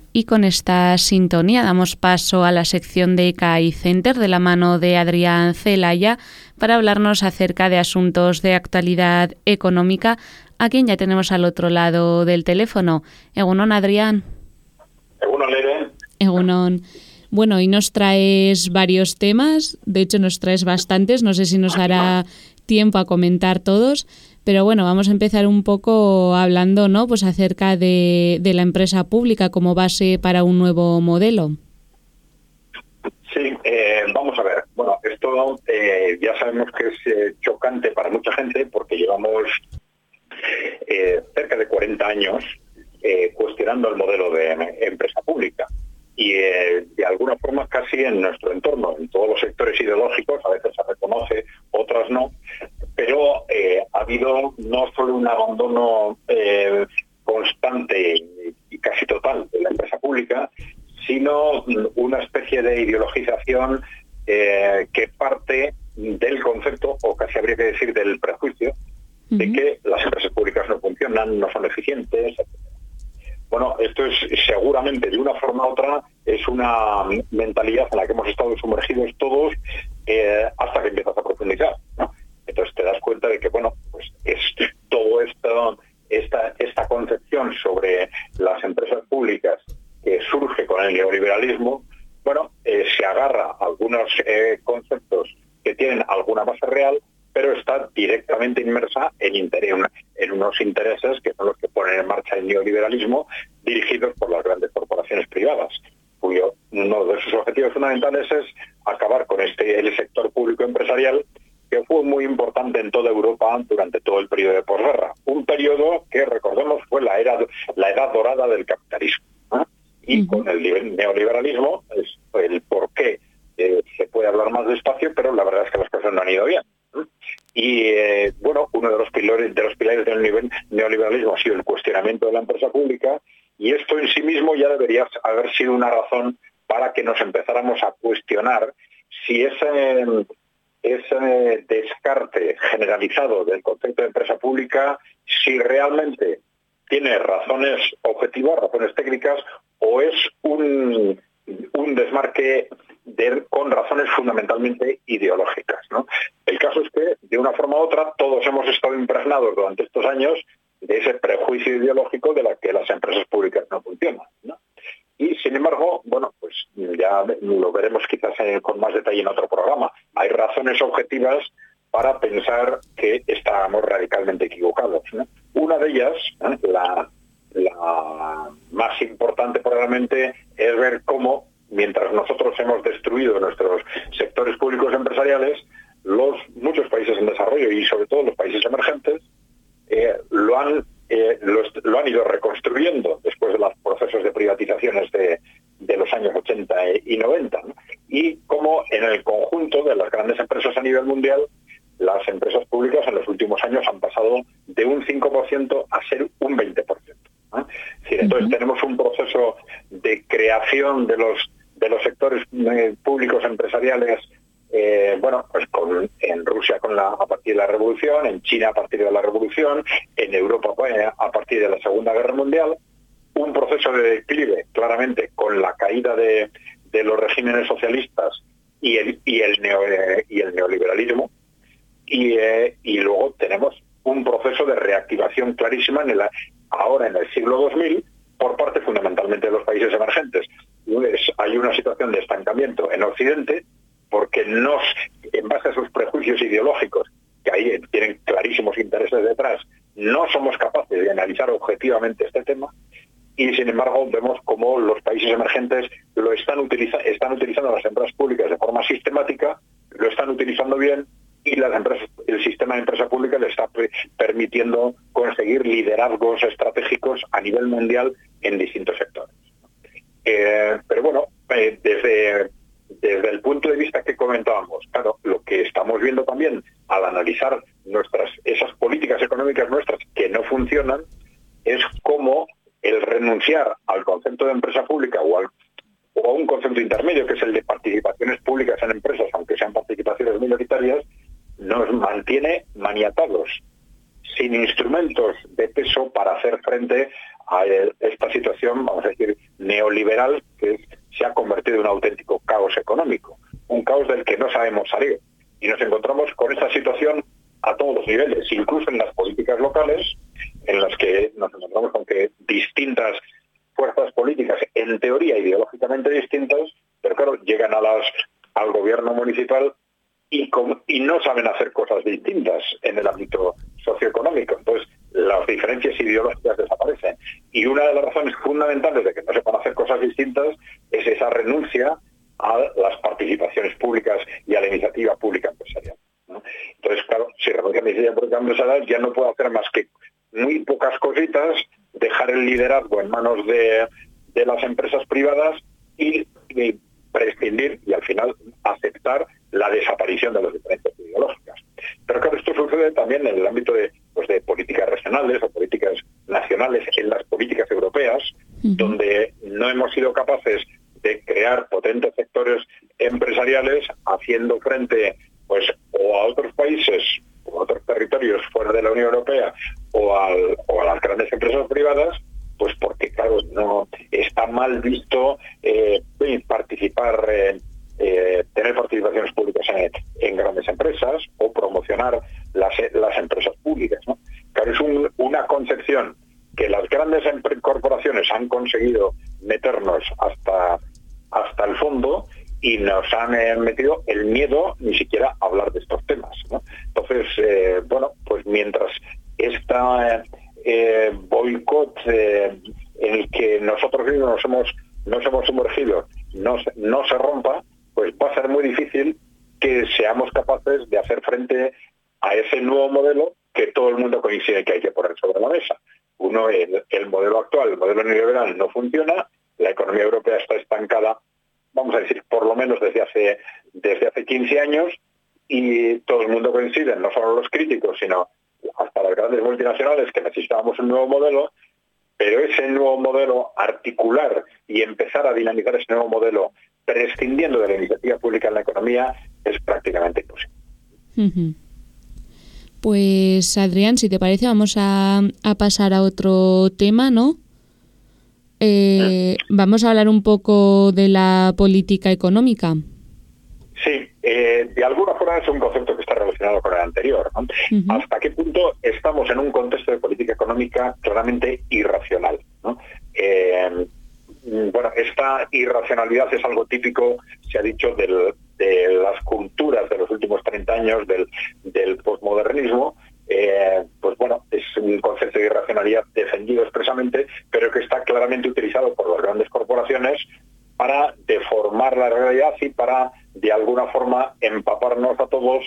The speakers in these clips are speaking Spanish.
Y con esta sintonía damos paso a la sección de KI Center de la mano de Adrián Celaya para hablarnos acerca de asuntos de actualidad económica, a quien ya tenemos al otro lado del teléfono. Egunon, Adrián. Egunon, Leire. Egunon. Bueno, hoy nos traes varios temas, de hecho nos traes bastantes, no sé si nos dará tiempo a comentar todos, pero bueno, vamos a empezar un poco hablando, ¿no?, pues acerca de la empresa pública como base para un nuevo modelo. Sí, vamos a ver. Bueno, esto ya sabemos que es chocante para mucha gente porque llevamos cerca de 40 años cuestionando el modelo de empresa pública. Y de alguna forma casi en nuestro entorno, en todos los sectores ideológicos, a veces se reconoce, otras no, pero ha habido no solo un abandono constante y casi total de la empresa pública, sino una especie de ideologización que parte del concepto, o casi habría que decir del prejuicio, de que las empresas públicas no funcionan, no son eficientes, etc. Bueno, esto es seguramente de una forma u otra es una mentalidad en la que hemos estado sumergidos todos hasta que empiezas a profundizar, ¿no? Entonces te das cuenta de que, bueno, pues es todo esta concepción sobre las empresas públicas que surge con el neoliberalismo, bueno, se agarra a algunos conceptos que tienen alguna base real, pero está directamente inmersa en unos intereses que son los que ponen en marcha el neoliberalismo, dirigidos por las grandes corporaciones privadas, cuyo uno de sus objetivos fundamentales es acabar con el sector público empresarial, que fue muy importante en toda Europa durante todo el periodo de posguerra. Un periodo que, recordemos, fue la edad dorada del capitalismo, ¿eh? Y con el neoliberalismo, es el por qué se puede hablar más despacio, pero la verdad es que las cosas no han ido bien. Y bueno, uno de los pilares del neoliberalismo ha sido el cuestionamiento de la empresa pública, y esto en sí mismo ya debería haber sido una razón para que nos empezáramos a cuestionar si ese descarte generalizado del concepto de empresa pública, si realmente tiene razones objetivas, razones técnicas, o es un desmarque con razones fundamentalmente ideológicas, ¿no? El caso es que, de una forma u otra, todos hemos estado impregnados durante estos años de ese prejuicio ideológico de la que las empresas públicas no funcionan, ¿no? Y, sin embargo, bueno, pues ya lo veremos quizás con más detalle en otro programa. Hay razones objetivas para pensar que estábamos radicalmente equivocados, ¿no? Una de ellas, la más importante probablemente, es ver cómo, mientras nosotros hemos destruido nuestros sectores públicos empresariales, muchos países en desarrollo y sobre todo los países emergentes lo han ido reconstruyendo después de los procesos de privatizaciones de los años 80 y 90, ¿no? Y cómo en el conjunto de las grandes empresas a nivel mundial, las empresas públicas en los últimos años han pasado de un 5% a ser un 20%. ¿No? Es decir, entonces tenemos un proceso de creación de los sectores públicos empresariales, bueno, pues en Rusia a partir de la Revolución, en China a partir de la Revolución, en Europa a partir de la Segunda Guerra Mundial, un proceso de declive claramente con la caída de los regímenes socialistas y el neoliberalismo, y luego tenemos un proceso de reactivación clarísima ahora en el siglo 2000 por parte fundamentalmente de los países emergentes. Hay una situación de estancamiento en Occidente porque en base a sus prejuicios ideológicos, que ahí tienen clarísimos intereses detrás, no somos capaces de analizar objetivamente este tema, y sin embargo vemos cómo los países emergentes están utilizando las empresas públicas de forma sistemática, lo están utilizando bien, y el sistema de empresa pública le está permitiendo conseguir liderazgos estratégicos a nivel mundial en distintos sectores. Pero bueno, desde el punto de vista que comentábamos, claro, lo que estamos viendo también al analizar esas políticas económicas nuestras que no funcionan, es cómo el renunciar al concepto de empresa pública o a un concepto intermedio, que es el de participaciones públicas en empresas, aunque sean participaciones minoritarias, nos mantiene maniatados, sin instrumentos de peso para hacer frente a esta situación, vamos a decir, neoliberal que se ha convertido en un auténtico caos económico, un caos del que no sabemos salir. Y nos encontramos con esta situación a todos los niveles, incluso en las políticas locales, en las que nos encontramos con que distintas fuerzas políticas, en teoría ideológicamente distintas, pero claro, llegan al gobierno municipal y no saben hacer cosas distintas en el ámbito socioeconómico. Entonces, las diferencias ideológicas desaparecen. Y una de las razones fundamentales de que no se puedan hacer cosas distintas es esa renuncia a las participaciones públicas y a la iniciativa pública empresarial, ¿no? Entonces, claro, si renuncia a la iniciativa pública empresarial, ya no puede hacer más que muy pocas cositas, dejar el liderazgo en manos de las empresas privadas y prescindir y al final aceptar la desaparición de las diferencias ideológicas. Pero claro, esto sucede también en el ámbito de políticas regionales o políticas nacionales, en las políticas europeas, donde no hemos sido capaces de crear potentes sectores empresariales haciendo frente o a otros países o a otros territorios fuera de la Unión Europea o a las grandes empresas privadas, pues porque claro, no está mal visto participar, tener participaciones públicas en grandes empresas o promocionar las empresas públicas, ¿no? Claro, es una concepción que las grandes corporaciones han conseguido meternos hasta el fondo y nos han metido el miedo ni siquiera a hablar de estos temas, ¿no? Entonces, pues mientras esta boicot en el que nosotros mismos nos hemos sumergido no se rompa, pues va a ser muy difícil que seamos capaces de hacer frente a ese nuevo modelo que todo el mundo coincide que hay que poner sobre la mesa. Uno, el modelo actual, el modelo neoliberal, no funciona, la economía europea está estancada, vamos a decir, por lo menos desde hace 15 años, y todo el mundo coincide, no solo los críticos, sino hasta las grandes multinacionales, que necesitábamos un nuevo modelo, pero ese nuevo modelo, articular y empezar a dinamizar ese nuevo modelo prescindiendo de la iniciativa pública en la economía, es prácticamente imposible. Uh-huh. Pues Adrián, si te parece, vamos a pasar a otro tema, ¿no? Vamos a hablar un poco de la política económica. Sí, de alguna forma es un concepto que está relacionado con el anterior, ¿no? Uh-huh. ¿Hasta qué punto estamos en un contexto de política económica claramente irracional, ¿no? Esta irracionalidad es algo típico, se ha dicho, de las culturas de los últimos 30 años, del posmodernismo. Es un concepto de irracionalidad defendido expresamente, pero que está claramente utilizado por las grandes corporaciones para deformar la realidad y para, de alguna forma, empaparnos a todos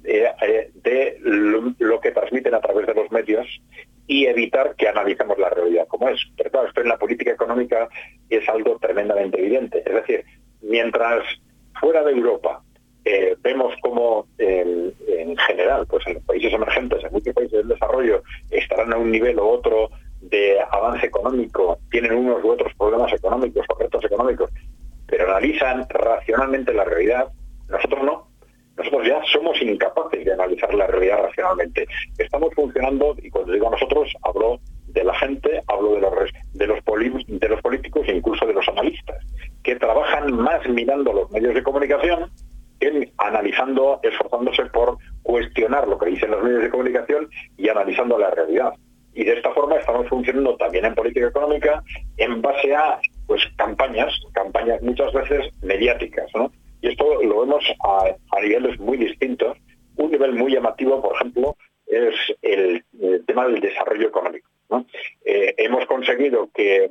de lo que transmiten a través de los medios y evitar que analicemos la realidad como es. Pero claro, esto en la política económica es algo tremendamente evidente. Es decir, mientras fuera de Europa vemos como en general, pues en los países emergentes, en muchos países del desarrollo, estarán a un nivel u otro de avance económico, tienen unos u otros problemas económicos o retos económicos, pero analizan racionalmente la realidad. Nosotros no. Nosotros ya somos incapaces de analizar la realidad racionalmente. Estamos funcionando, y cuando digo nosotros, hablo de la gente, hablo de los políticos e incluso de los analistas, que trabajan más mirando los medios de comunicación que analizando, esforzándose por cuestionar lo que dicen los medios de comunicación y analizando la realidad. Y de esta forma estamos funcionando también en política económica en base a campañas muchas veces mediáticas, ¿no? Y esto lo vemos a niveles muy distintos. Un nivel muy llamativo, por ejemplo, es el tema del desarrollo económico, ¿no? Hemos conseguido que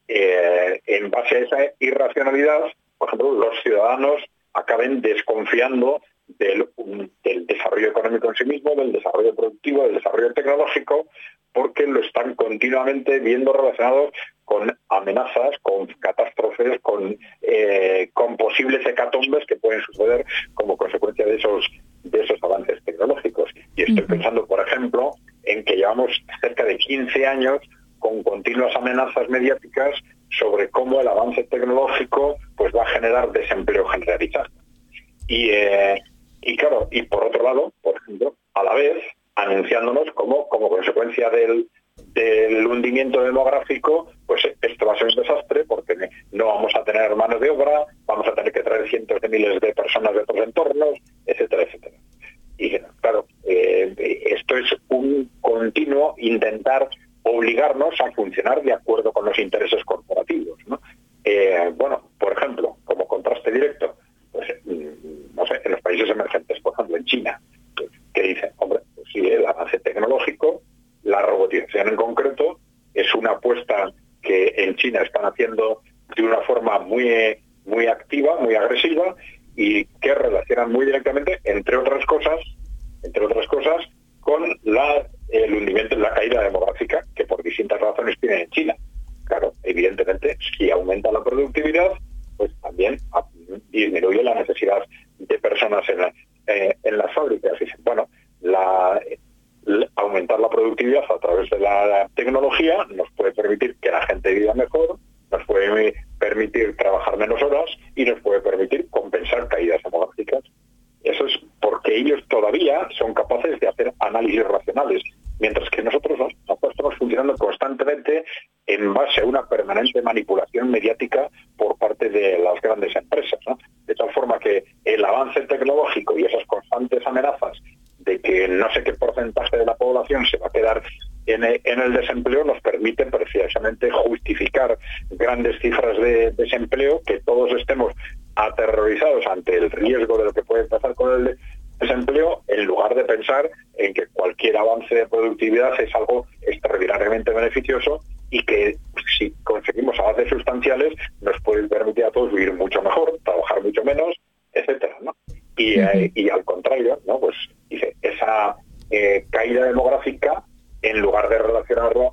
en base a esa irracionalidad, por ejemplo, los ciudadanos acaben desconfiando del desarrollo económico en sí mismo, del desarrollo productivo, del desarrollo tecnológico, porque lo están continuamente viendo relacionados con amenazas, con catástrofes, con posibles hecatombes que pueden suceder como consecuencia de esos avances tecnológicos. Y estoy pensando, por ejemplo, en que llevamos cerca de 15 años con continuas amenazas mediáticas sobre cómo el avance tecnológico pues va a generar desempleo generalizado. Y claro, y por otro lado, por ejemplo, a la vez anunciándonos como consecuencia del hundimiento demográfico, pues esto va a ser un desastre porque no vamos a tener mano de obra, vamos a tener que traer cientos de miles de personas de otros entornos, etcétera, etcétera. Y claro, esto es un continuo intentar obligarnos a funcionar de acuerdo con los intereses corporativos, ¿no? Bueno, por ejemplo, como contraste directo, pues, no sé, en los países emergentes, por ejemplo, en China, que dicen, hombre, pues sí, el avance tecnológico, la robotización en concreto, es una apuesta que en China están haciendo de una forma muy activa, muy agresiva, y que relacionan muy directamente, entre otras cosas, con el hundimiento, la caída demográfica, que por distintas razones tiene en China. Claro, evidentemente, si aumenta la productividad, pues también disminuye la necesidad de personas en las fábricas. Y bueno, aumentar la productividad a través de la tecnología nos puede permitir que la gente viva mejor, nos puede permitir trabajar menos horas y nos puede permitir compensar caídas demográficas. Eso es porque ellos todavía son capaces de hacer análisis racionales, mientras que nosotros estamos funcionando constantemente en base a una permanente manipulación mediática por parte de las grandes empresas, ¿no? De tal forma que el avance tecnológico y esas constantes amenazas de que no sé qué porcentaje de la población se va a quedar en el desempleo nos permite precisamente justificar grandes cifras de desempleo, que todos estemos aterrorizados ante el riesgo de lo que puede pasar con el desempleo, en lugar de pensar en que cualquier avance de productividad es algo extraordinariamente beneficioso y que si conseguimos avances sustanciales nos puede permitir a todos vivir mucho mejor, trabajar mucho menos, etcétera, ¿no? Y al contrario, ¿no? Pues dice, esa caída demográfica, en lugar de relacionarlo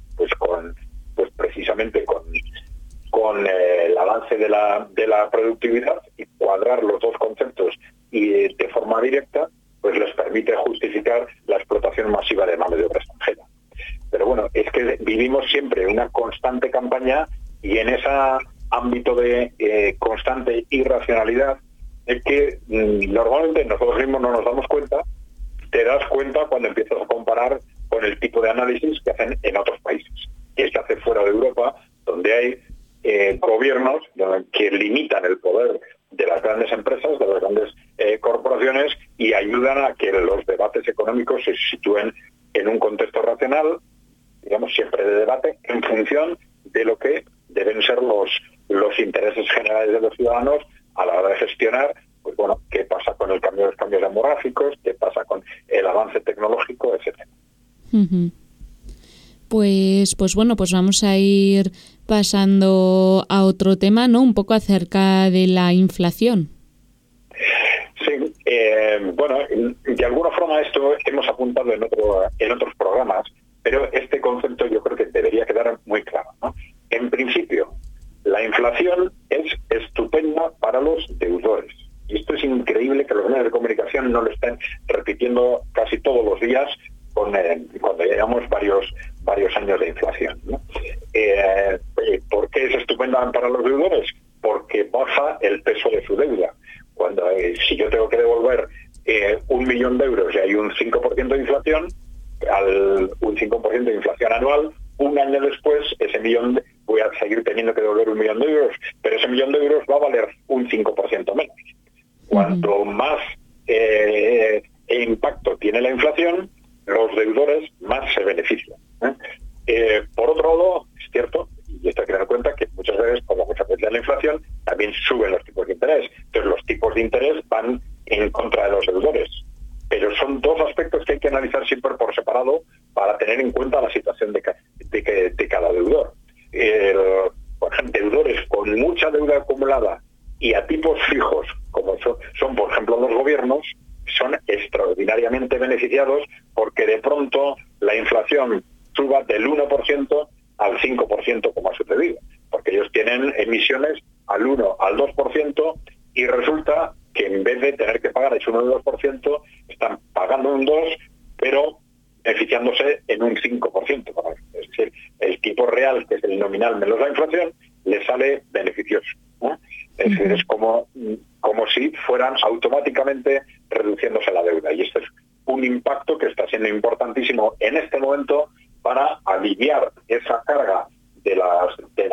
pues precisamente con el avance de la productividad y cuadrar los dos conceptos y de forma directa, pues les permite justificar la explotación masiva de mano de obra extranjera. Pero bueno, es que vivimos siempre una constante campaña, y en ese ámbito de constante irracionalidad es que normalmente nosotros mismos no nos damos cuenta. Te das cuenta cuando empiezas a comparar con el tipo de análisis que hacen en otros países, que se hace fuera de Europa, donde hay gobiernos que limitan el poder de las grandes empresas, de las grandes corporaciones, y ayudan a que los debates económicos se sitúen en un contexto racional, digamos, siempre de debate, en función de lo que deben ser los intereses generales de los ciudadanos a la hora de gestionar, pues bueno, qué pasa con los cambios demográficos, qué pasa con el avance tecnológico, etcétera. Uh-huh. Pues bueno, pues vamos a ir pasando a otro tema, ¿no? Un poco acerca de la inflación. Sí, bueno, de alguna forma esto hemos apuntado en otros programas, pero este concepto yo creo que debería quedar muy claro, ¿no? En principio, la inflación es estupenda para los deudores. Y esto es increíble que los medios de comunicación no lo estén repitiendo casi todos los días cuando llevamos varios años de inflación, ¿no? ¿Por qué es estupenda para los deudores? Porque baja el peso de su deuda. Cuando si yo tengo que devolver 1 millón de euros y hay un 5% de inflación, un 5% de inflación anual, un año después ese millón voy a seguir teniendo que devolver 1 millón de euros, pero ese millón de euros va a valer un 5% menos. Cuanto más impacto tiene la inflación, los deudores más se benefician. Por otro lado, es cierto, y esto hay que tener en cuenta, que muchas veces, como consecuencia de la inflación, también suben los tipos de interés. Entonces los tipos de interés van en contra de los deudores. Pero son dos aspectos que hay que analizar siempre por separado para tener en cuenta la situación de cada deudor. Por ejemplo, deudores con mucha deuda acumulada y a tipos fijos, como son por ejemplo los gobiernos, son extraordinariamente beneficiados porque de pronto la inflación suba del 1% al 5%, como ha sucedido, porque ellos tienen emisiones al 1, al 2%, y resulta que en vez de tener que pagar ese 1 o 2%, están pagando un 2%, pero beneficiándose en un 5%. Es decir, el tipo real, que es el nominal menos la inflación, le sale beneficioso, ¿no? Es decir, es como si fueran automáticamente reduciéndose la deuda. Y este es un impacto que está siendo importantísimo en este momento para aliviar esa carga de la deuda pública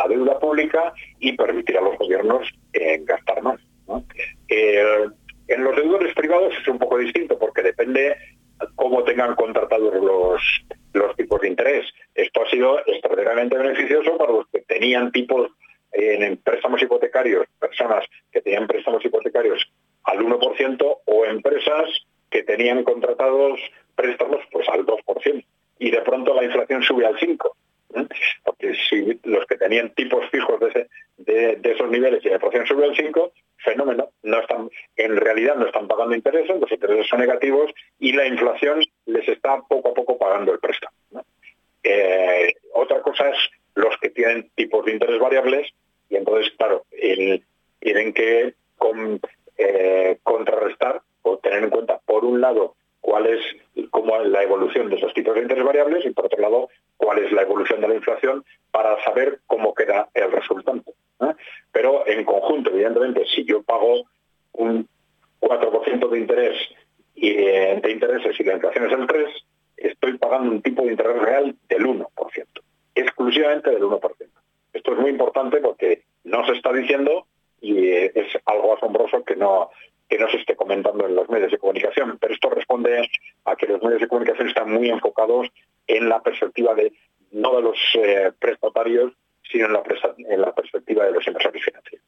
pública y permitir a los gobiernos gastar más, ¿no? En los deudores privados es un poco distinto porque depende cómo tengan contratados los tipos de interés. Esto ha sido extraordinariamente beneficioso para los que tenían tipos en préstamos hipotecarios, personas que tenían préstamos hipotecarios al 1% o empresas que tenían contratados préstamos pues al 2% y de pronto la inflación sube al 5%. Porque si los que tenían tipos fijos de esos niveles y la inflación sube al 5%, fenómeno, en realidad no están pagando intereses, los intereses son negativos y la inflación les está poco a poco pagando el préstamo, ¿no? Otra cosa es los que tienen tipos de interés variables y entonces, claro, tienen que contrarrestar o tener en cuenta, por un lado, cómo es la evolución de esos tipos de interés variables y, por otro lado, cuál es la evolución de la inflación para saber cómo queda el resultante, ¿no? Pero en conjunto, evidentemente, si yo pago un 4% de interés de intereses y la inflación es el 3%, estoy pagando un tipo de interés real del 1%, exclusivamente del 1%. Esto es muy importante porque no se está diciendo y es algo asombroso que no se esté comentando en los medios de comunicación, pero esto responde a que los medios de comunicación están muy enfocados en la perspectiva no de los prestatarios, sino en la perspectiva de los inversores financieros.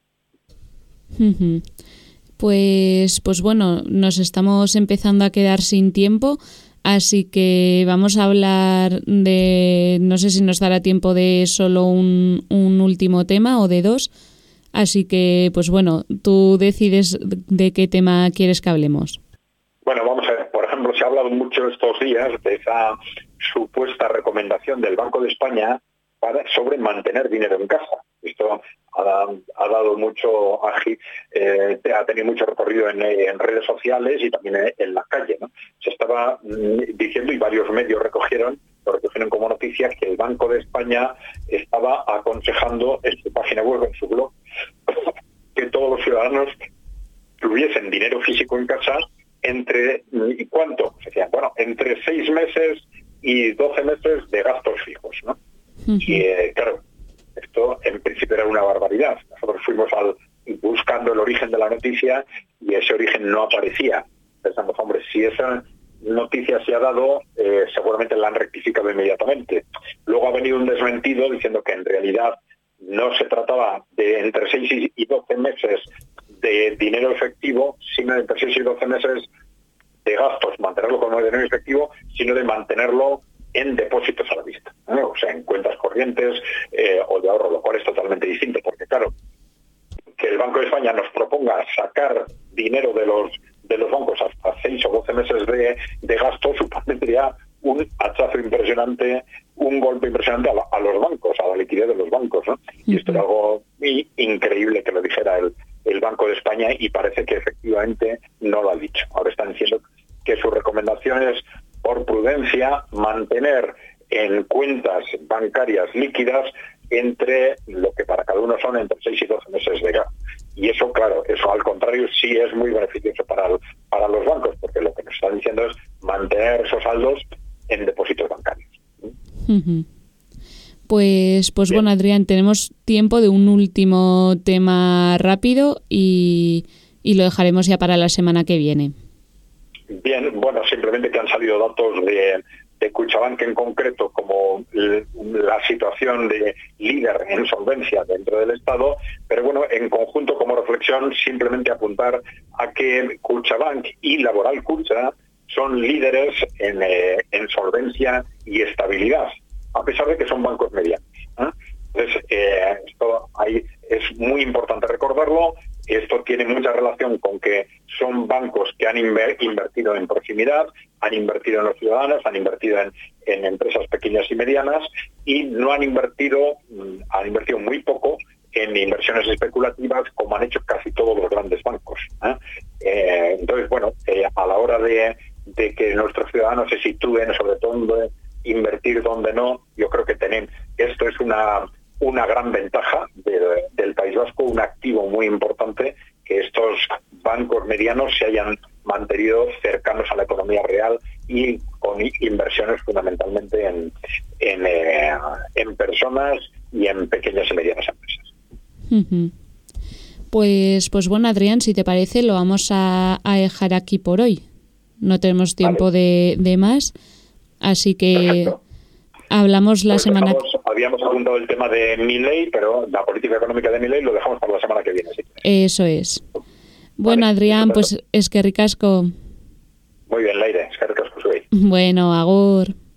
Pues bueno, nos estamos empezando a quedar sin tiempo, así que vamos a hablar no sé si nos dará tiempo de solo un último tema o de dos. Así que, pues bueno, tú decides de qué tema quieres que hablemos. Bueno, vamos a ver. Por ejemplo, se ha hablado mucho estos días de esa supuesta recomendación del Banco de España sobre mantener dinero en casa. Esto ha dado mucho ha tenido mucho recorrido en redes sociales y también en la calle, ¿no? Se estaba diciendo, y varios medios lo recogieron como noticia, que el Banco de España estaba aconsejando en su página web, en su blog, que todos los ciudadanos tuviesen dinero físico en casa ¿y cuánto? Decían, entre 6 meses y 12 meses de gastos fijos, ¿no? Y claro, esto en principio era una barbaridad. Nosotros fuimos buscando el origen de la noticia y ese origen no aparecía. Pensamos, hombre, si esa noticia se ha dado, seguramente la han rectificado inmediatamente. Luego ha venido un desmentido diciendo que en realidad no se trataba de entre 6 y 12 meses de dinero efectivo, sino de entre 6 y 12 meses de gastos, mantenerlo como dinero efectivo, sino de mantenerlo en depósitos a la vista, ¿no? O sea, en cuentas corrientes o de ahorro, lo cual es totalmente distinto, porque claro, que el Banco de España nos proponga sacar dinero de los bancos hasta 6 o 12 meses de gasto supondría un hachazo impresionante, un golpe impresionante a los bancos, a la liquidez de los bancos, ¿no? Y esto es algo muy increíble que lo dijera el Banco de España y parece que efectivamente no lo ha dicho. Ahora están diciendo que su recomendación es, por prudencia, mantener en cuentas bancarias líquidas entre lo que para cada uno son entre 6 y 12 meses de gasto. Y eso, claro, eso al contrario sí es muy beneficioso para los bancos, porque lo que nos están diciendo es mantener esos saldos en depósitos bancarios. Pues bueno, Adrián, tenemos tiempo de un último tema rápido y lo dejaremos ya para la semana que viene. Bien, bueno, simplemente que han salido datos de Kutxabank en concreto como la situación de líder en solvencia dentro del Estado, pero bueno, en conjunto como reflexión simplemente apuntar a que Kutxabank y Laboral Kutxa son líderes en solvencia y estabilidad, a pesar de que son bancos medianos, ¿eh? Entonces, esto ahí es muy importante recordarlo. Esto tiene mucha relación con que son bancos que han invertido en proximidad, han invertido en los ciudadanos, han invertido en empresas pequeñas y medianas y no han invertido muy poco en inversiones especulativas como han hecho casi todos los grandes bancos, ¿eh? Entonces, bueno, a la hora de que nuestros ciudadanos se sitúen sobre todo dónde invertir, dónde no, yo creo que esto es una gran ventaja del País Vasco, un activo muy importante, que estos bancos medianos se hayan mantenido cercanos a la economía real y con inversiones fundamentalmente en personas y en pequeñas y medianas empresas. Ujú. Pues bueno, Adrián, si te parece, lo vamos a dejar aquí por hoy. No tenemos tiempo de más, así que Perfecto. hablamos la Pues semana... habíamos apuntado el tema de Milei, pero la política económica de Milei lo dejamos para la semana que viene. ¿Sí? Eso es. Bueno, Vale, Adrián, estupendo. pues es que ricasco. Muy bien, Leire, es que ricasco soy. Bueno, agur.